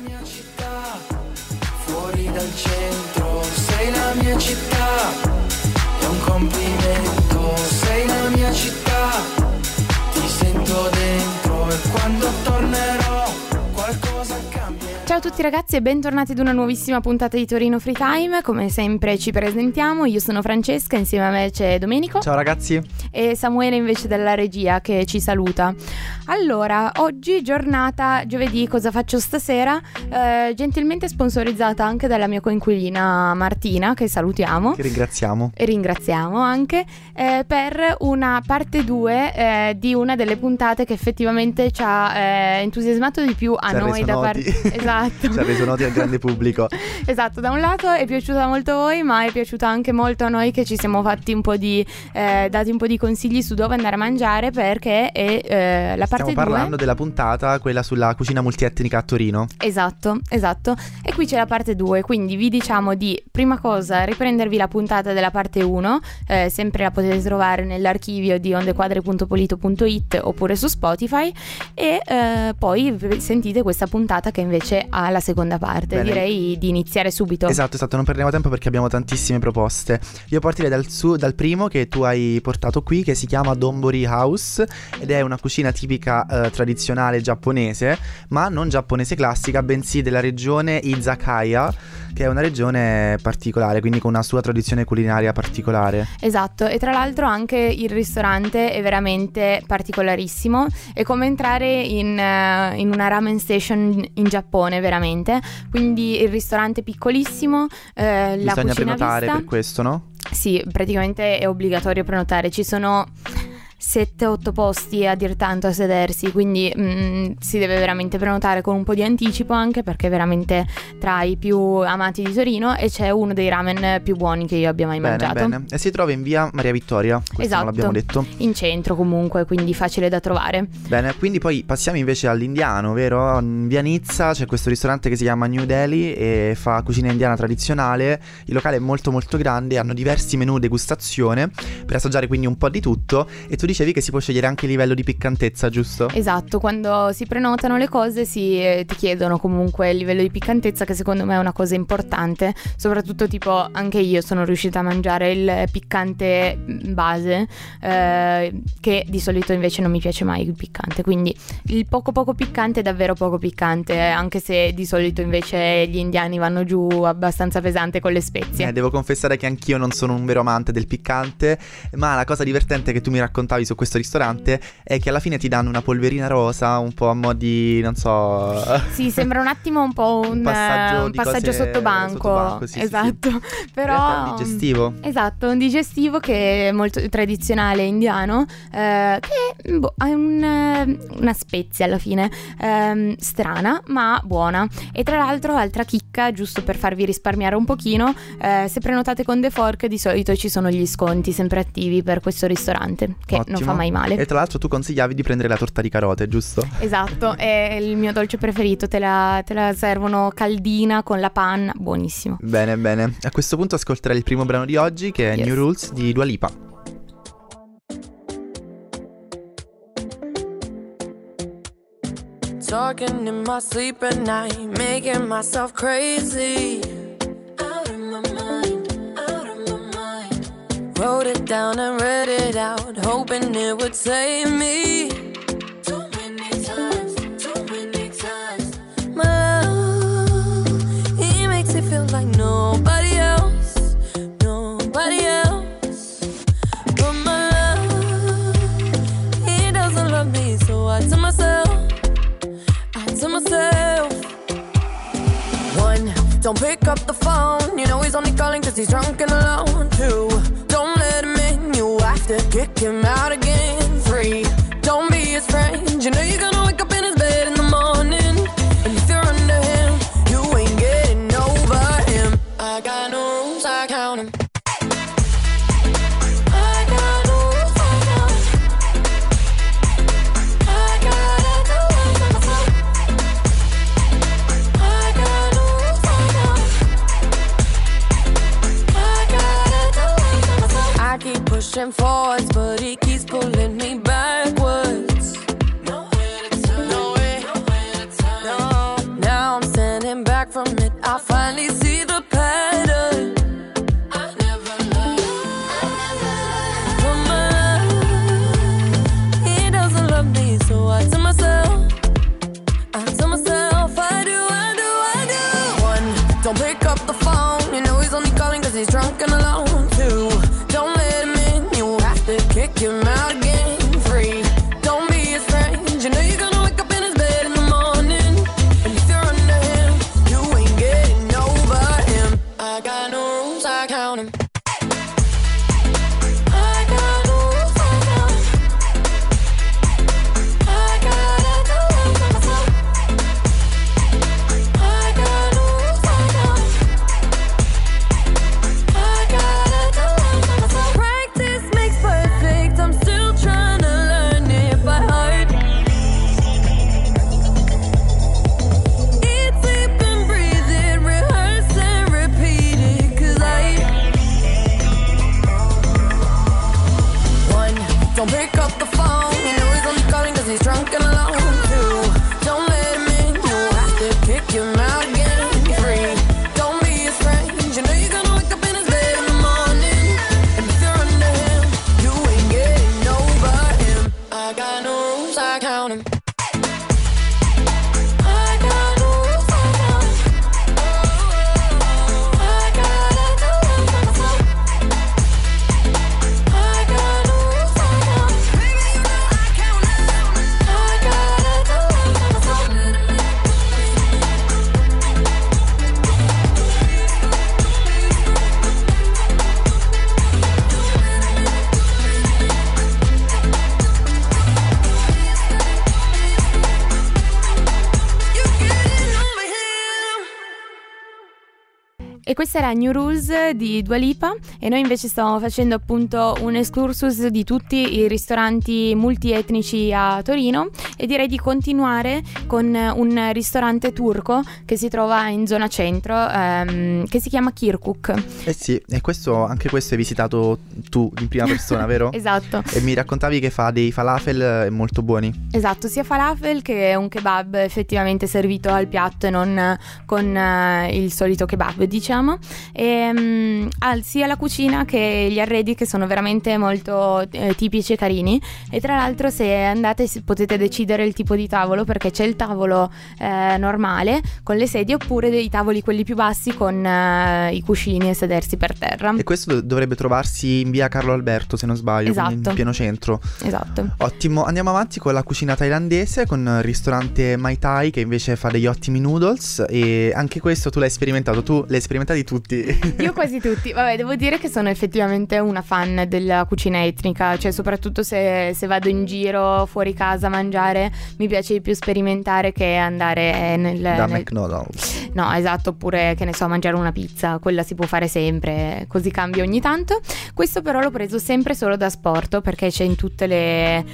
mia città, fuori dal centro, sei la mia città, è un complimento, sei la mia città, ti sento dentro e quando tornerò qualcosa cambia. Ciao a tutti ragazzi e bentornati ad una nuovissima puntata di Torino Free Time. Come sempre ci presentiamo, io sono Francesca, insieme a me c'è Domenico. Ciao ragazzi. E Samuele invece della regia che ci saluta. Allora, oggi giornata giovedì, cosa faccio stasera? Gentilmente sponsorizzata anche dalla mia coinquilina Martina, che salutiamo. Che ringraziamo. E ringraziamo anche per una parte 2 di una delle puntate che effettivamente ci ha entusiasmato di più a noi da parte. Esatto. Ci ha reso noti al grande pubblico. Esatto, da un lato è piaciuta molto a voi, ma è piaciuta anche molto a noi, che ci siamo fatti un po' di dati un po' di consigli su dove andare a mangiare, perché è la parte 2. Stiamo parlando della puntata, quella sulla cucina multietnica a Torino. Esatto. E qui c'è la parte 2, quindi vi diciamo di prima cosa riprendervi la puntata della parte 1, sempre la potete trovare nell'archivio di ondequadre.polito.it oppure su Spotify, e poi sentite questa puntata che invece ha la seconda parte. Bene. Direi di iniziare subito. Esatto, non perdiamo tempo perché abbiamo tantissime proposte. Io partirei dal primo che tu hai portato qui, che si chiama Donbori House, ed è una cucina tipica tradizionale giapponese, ma non giapponese classica, bensì della regione Izakaya, che è una regione particolare, quindi con una sua tradizione culinaria particolare. Esatto, e tra l'altro anche il ristorante è veramente particolarissimo, è come entrare in una ramen station in Giappone, veramente. Quindi il ristorante è piccolissimo, la Bisogna cucina prenotare vista. per questo, no? Sì, praticamente è obbligatorio prenotare, ci sono 7-8 posti a dir tanto a sedersi, quindi si deve veramente prenotare con un po' di anticipo, anche perché è veramente tra i più amati di Torino e c'è uno dei ramen più buoni che io abbia mai mangiato. Bene. E si trova in via Maria Vittoria, questo Esatto, non l'abbiamo detto. in centro comunque, quindi facile da trovare. Bene, quindi poi passiamo invece all'indiano, vero? In via Nizza c'è questo ristorante che si chiama New Delhi e fa cucina indiana tradizionale. Il locale è molto molto grande, hanno diversi menù degustazione per assaggiare quindi un po' di tutto, e tu dicevi che si può scegliere anche il livello di piccantezza, giusto? Esatto, quando si prenotano le cose ti chiedono comunque il livello di piccantezza, che secondo me è una cosa importante, soprattutto tipo anche io sono riuscita a mangiare il piccante base, che di solito invece non mi piace mai il piccante, quindi il poco piccante è davvero poco piccante, anche se di solito invece gli indiani vanno giù abbastanza pesante con le spezie. Devo confessare che anch'io non sono un vero amante del piccante, ma la cosa divertente che tu mi raccontavi su questo ristorante è che alla fine ti danno una polverina rosa, un po' a mo' di, non so... Sì, sembra un attimo un po' un passaggio sotto banco. Sì, esatto, sì. Però... è un digestivo. Esatto, un digestivo che è molto tradizionale indiano, che ha una spezia alla fine, strana ma buona. E tra l'altro, altra chicca, giusto per farvi risparmiare un pochino, se prenotate con The Fork di solito ci sono gli sconti sempre attivi per questo ristorante, che Ottimo. non fa mai male. E tra l'altro tu consigliavi di prendere la torta di carote, giusto? Esatto, è il mio dolce preferito, te la servono caldina con la panna, buonissimo. Bene. A questo punto ascolterai il primo brano di oggi, che è Yes. New Rules di Dua Lipa. Talking in my sleep at night, making myself crazy. Out of my mind. Wrote it down and read it out, hoping it would save me. Too many times. My love, he makes it feel like nobody else. But my love, he doesn't love me, so I tell myself. One, don't pick up the phone, you know he's only calling cause he's drunk and alone. Two, don't let him in, you have to kick him out again. Three, don't be his friend, you know you're gonna wake up in his bed in the morning. And if you're under him, you ain't getting over him. I got no rules, I count him. Pushing forwards, but he keeps pulling me backwards. Nowhere to turn. No. Now I'm standing he's drunk and alone too. Don't let him in, you have to kick him out again. Free, don't be his friend. You know you're gonna wake up in his bed in the morning. And if you're under him, you ain't getting over him. I got no rules, I count him. I got no rules, I count him. I gotta do it myself. I got no rules, I count him. Baby, you know I count him. I gotta do it myself. You getting over him. E questa era New Rules di Dua Lipa, e noi invece stavamo facendo appunto un excursus di tutti i ristoranti multietnici a Torino, e direi di continuare con un ristorante turco che si trova in zona centro, che si chiama Kirkuk. Eh sì, e anche questo hai visitato tu in prima persona, vero? Esatto. E mi raccontavi che fa dei falafel molto buoni. Esatto, sia falafel che un kebab effettivamente servito al piatto e non con il solito kebab, diciamo. E ha sia la cucina che gli arredi, che sono veramente molto tipici e carini. E tra l'altro, se andate potete decidere il tipo di tavolo, perché c'è il tavolo normale con le sedie, oppure dei tavoli quelli più bassi con i cuscini e sedersi per terra. E questo dovrebbe trovarsi in via Carlo Alberto, se non sbaglio, Esatto. quindi in pieno centro. Esatto. Ottimo, andiamo avanti con la cucina thailandese, con il ristorante Mai Thai, che invece fa degli ottimi noodles. E anche questo tu l'hai sperimentato, tu l'hai sperimentati tutti. Io quasi tutti. Vabbè, devo dire che sono effettivamente una fan della cucina etnica, cioè soprattutto se vado in giro fuori casa a mangiare, mi piace di più sperimentare che andare Da McDonald's. No, esatto, oppure che ne so, mangiare una pizza, quella si può fare sempre, così cambia ogni tanto. Questo però l'ho preso sempre solo da asporto, perché c'è in tutte le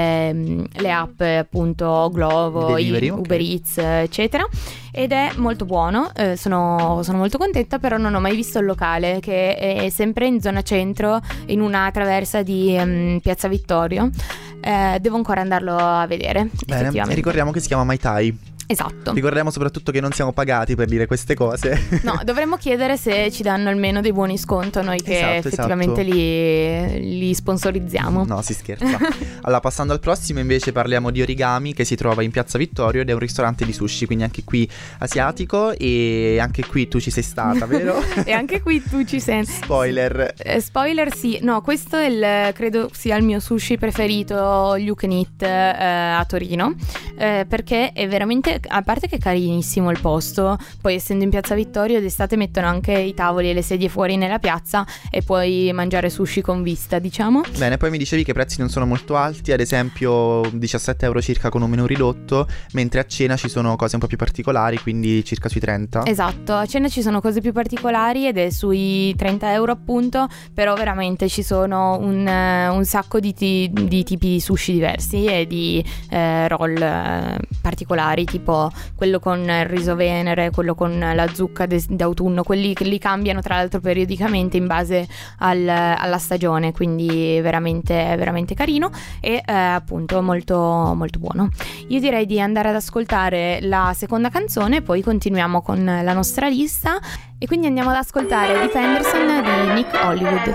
app, appunto Glovo, Delivery, ok. Uber Eats, eccetera. Ed è molto buono, sono molto contenta, però non ho mai visto il locale, che è sempre in zona centro, in una traversa di Piazza Vittorio. Devo ancora andarlo a vedere. Bene, effettivamente. e ricordiamo che si chiama Mai Thai. Esatto. Ricordiamo soprattutto che non siamo pagati per dire queste cose. No, dovremmo chiedere se ci danno almeno dei buoni sconto noi che Esatto, effettivamente li sponsorizziamo. No, si scherza. Allora, passando al prossimo, invece parliamo di Origami, che si trova in Piazza Vittorio ed è un ristorante di sushi, quindi anche qui asiatico, e anche qui tu ci sei stata, vero? E anche qui tu ci sei. Spoiler. Spoiler, sì. No, questo è credo sia il mio sushi preferito, you can eat, a Torino, perché è veramente, a parte che è carinissimo il posto, poi essendo in Piazza Vittorio d'estate mettono anche i tavoli e le sedie fuori nella piazza e puoi mangiare sushi con vista, diciamo. Bene, poi mi dicevi che i prezzi non sono molto alti, ad esempio 17 euro circa con un menù ridotto, mentre a cena ci sono cose un po' più particolari, quindi circa sui 30. Esatto, a cena ci sono cose più particolari ed è sui 30 euro appunto, però veramente ci sono un sacco di tipi di sushi diversi e di roll particolari, tipo quello con il riso venere, quello con la zucca d'autunno, quelli che li cambiano tra l'altro periodicamente in base alla stagione, quindi veramente veramente carino e appunto molto molto buono. Io direi di andare ad ascoltare la seconda canzone, poi continuiamo con la nostra lista, e quindi andiamo ad ascoltare Deep Anderson di Nick Hollywood.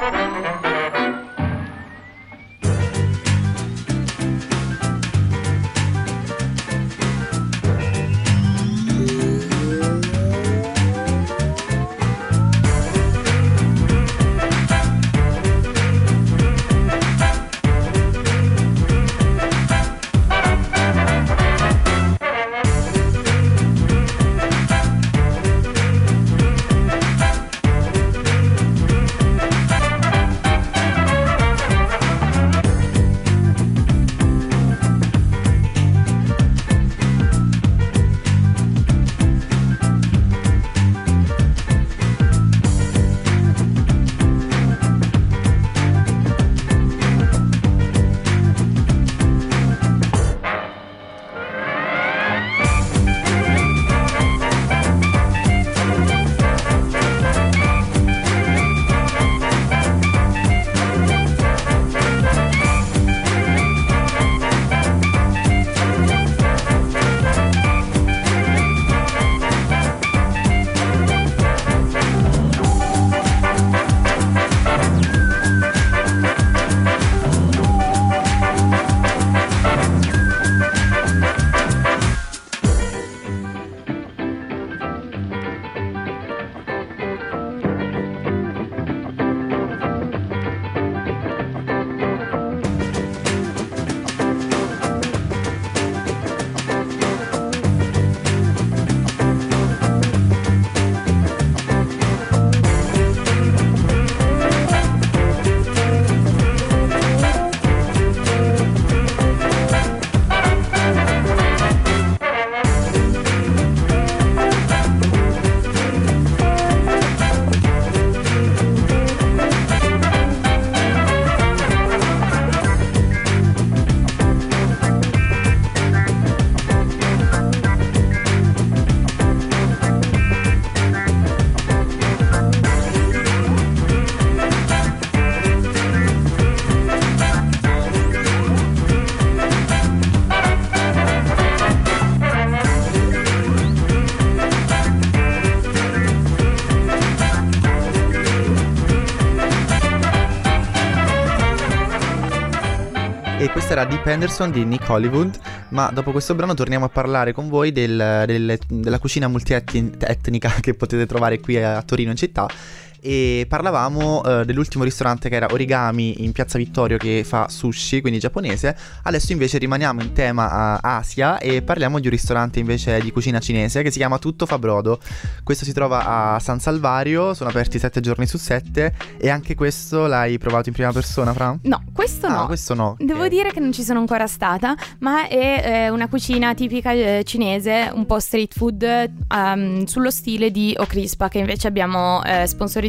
questa era Deep Henderson di Nick Hollywood, ma dopo questo brano torniamo a parlare con voi della cucina multietnica che potete trovare qui a Torino in città. E parlavamo dell'ultimo ristorante che era Origami in Piazza Vittorio, che fa sushi, quindi giapponese. Adesso invece rimaniamo in tema Asia e parliamo di un ristorante invece di cucina cinese che si chiama Tutto Fa Brodo. Questo si trova a San Salvario, sono aperti 7 giorni su 7. E anche questo l'hai provato in prima persona, Fra? No, questo no. Questo no. Devo dire che non ci sono ancora stata, ma è una cucina tipica cinese, un po' street food, sullo stile di Ocrispa, che invece abbiamo sponsorizzato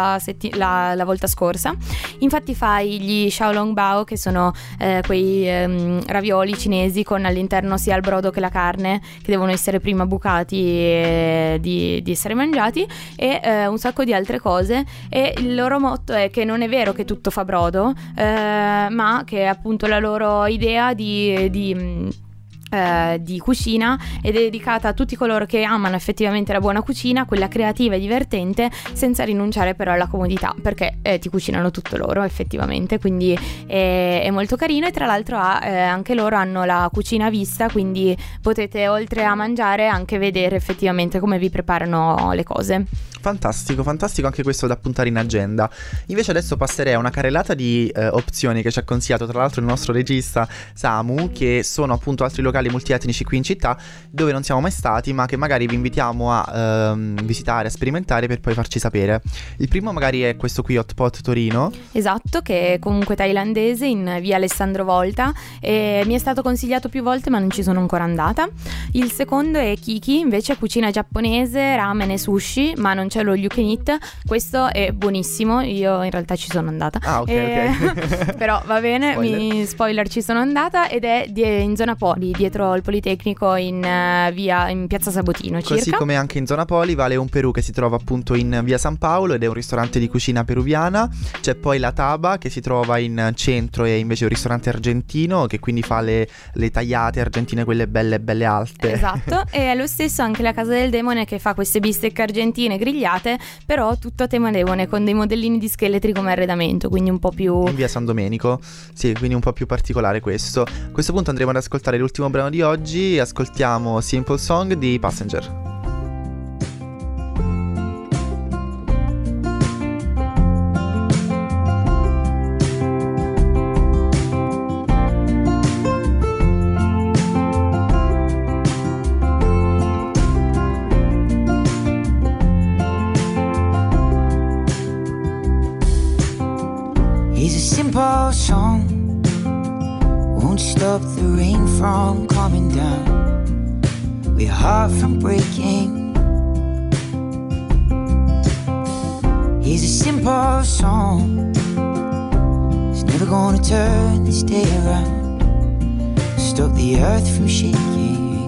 la volta scorsa. Infatti fai gli xiaolongbao, che sono quei ravioli cinesi con all'interno sia il brodo che la carne, che devono essere prima bucati di essere mangiati, e un sacco di altre cose. E il loro motto è che non è vero che tutto fa brodo, ma che appunto la loro idea di cucina è dedicata a tutti coloro che amano effettivamente la buona cucina, quella creativa e divertente, senza rinunciare però alla comodità, perché ti cucinano tutto loro effettivamente, quindi è molto carino. E tra l'altro anche loro hanno la cucina a vista, quindi potete oltre a mangiare anche vedere effettivamente come vi preparano le cose. Fantastico, fantastico anche questo da puntare in agenda. Invece adesso passerei a una carrellata di opzioni che ci ha consigliato tra l'altro il nostro regista Samu, che sono appunto altri locali multietnici qui in città dove non siamo mai stati, ma che magari vi invitiamo a visitare, a sperimentare per poi farci sapere. Il primo magari è questo qui, Hot Pot Torino. Esatto, che è comunque thailandese in via Alessandro Volta, e mi è stato consigliato più volte ma non ci sono ancora andata. Il secondo è Kiki, invece cucina giapponese, ramen e sushi, ma non c'è lo you can eat. Questo è buonissimo, io in realtà ci sono andata. Ok. Però va bene, spoiler, ci sono andata, ed è in zona Poli, dietro il Politecnico, in piazza Sabotino circa. Così come anche in zona Poli vale un Perù, che si trova appunto in via San Paolo ed è un ristorante di cucina peruviana. C'è poi la Taba, che si trova in centro, e invece è un ristorante argentino, che quindi fa le tagliate argentine, quelle belle alte. Esatto. E è lo stesso anche la Casa del Demone, che fa queste bistecche argentine grigliate, però tutto a tema demone, con dei modellini di scheletri come arredamento, quindi un po' più... In via San Domenico, sì, quindi un po' più particolare questo. A questo punto andremo ad ascoltare l'ultimo brano di oggi. Ascoltiamo Simple Song di Passenger. It's a simple song, won't stop the rain from coming down, we're heart from breaking. It's a simple song, it's never gonna turn this day around, stop the earth from shaking.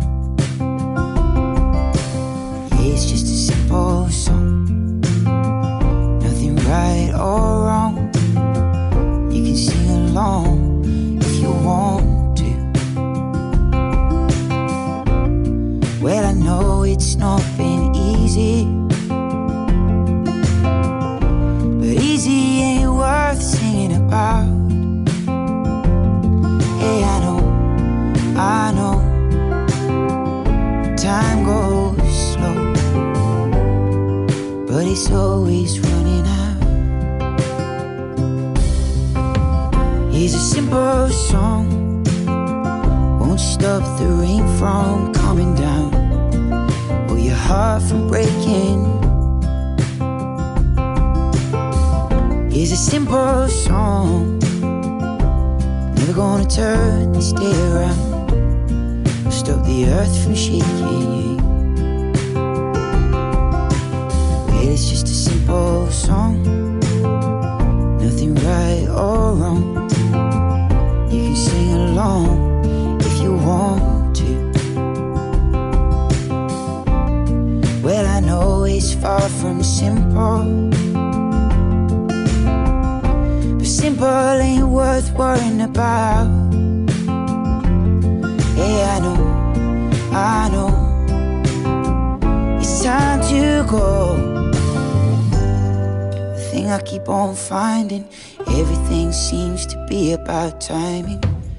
It's just a simple song, nothing right or wrong. You can sing along if you want to. Well, I know it's not been easy, but easy ain't worth singing about. Hey, I know time goes slow, but it's always running out. It's a simple song, won't stop the rain from coming down, or your heart from breaking. It's a simple song, never gonna turn this day around, or stop the earth from shaking. Well, it's just a simple song, nothing right or wrong. You can sing along if you want to. Well, I know it's far from simple, but simple ain't worth worrying about. Hey, I know it's time to go. The thing I keep on finding, everything seems to be about timing.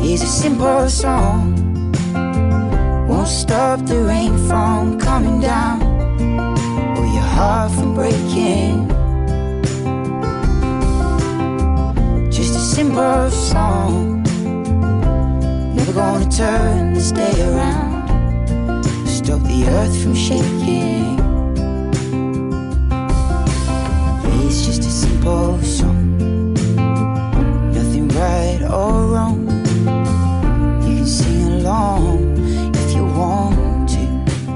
is a simple song. Won't stop the rain from coming down or your heart from breaking. Just a simple song. Never gonna turn this day around, stop the earth from shaking. It's just a simple song, nothing right or wrong. You can sing along if you want to.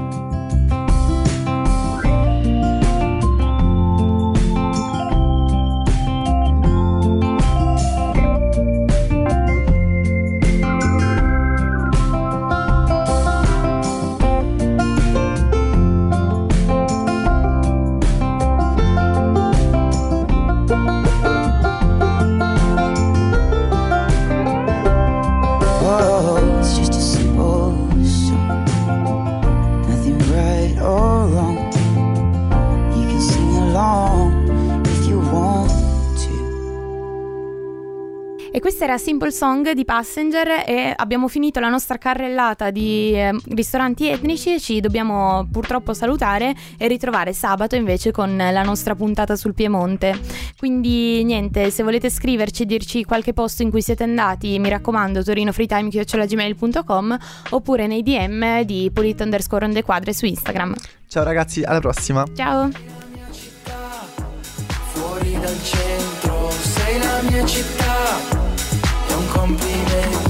E questa era Simple Song di Passenger e abbiamo finito la nostra carrellata di ristoranti etnici e ci dobbiamo purtroppo salutare e ritrovare sabato invece con la nostra puntata sul Piemonte. Quindi niente, se volete scriverci e dirci qualche posto in cui siete andati, mi raccomando torinofreetime@gmail.com oppure nei DM di Polito_on_the_quadre su Instagram. Ciao ragazzi, alla prossima. Ciao. Fuori dal centro, sei la mia città, è un complimento.